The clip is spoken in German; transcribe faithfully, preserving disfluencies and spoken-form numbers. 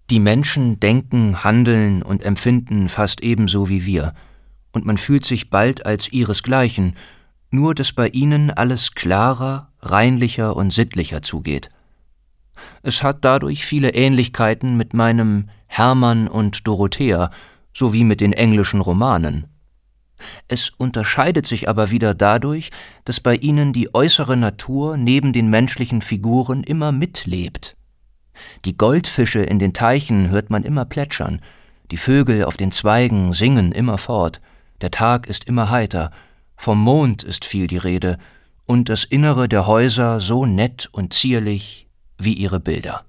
Die Menschen denken, handeln und empfinden fast ebenso wie wir, und man fühlt sich bald als ihresgleichen, nur dass bei ihnen alles klarer, reinlicher und sittlicher zugeht. Es hat dadurch viele Ähnlichkeiten mit meinem Hermann und Dorothea sowie mit den englischen Romanen. Es unterscheidet sich aber wieder dadurch, dass bei ihnen die äußere Natur neben den menschlichen Figuren immer mitlebt. Die Goldfische in den Teichen hört man immer plätschern, die Vögel auf den Zweigen singen immerfort, der Tag ist immer heiter, vom Mond ist viel die Rede, und das Innere der Häuser so nett und zierlich wie ihre Bilder.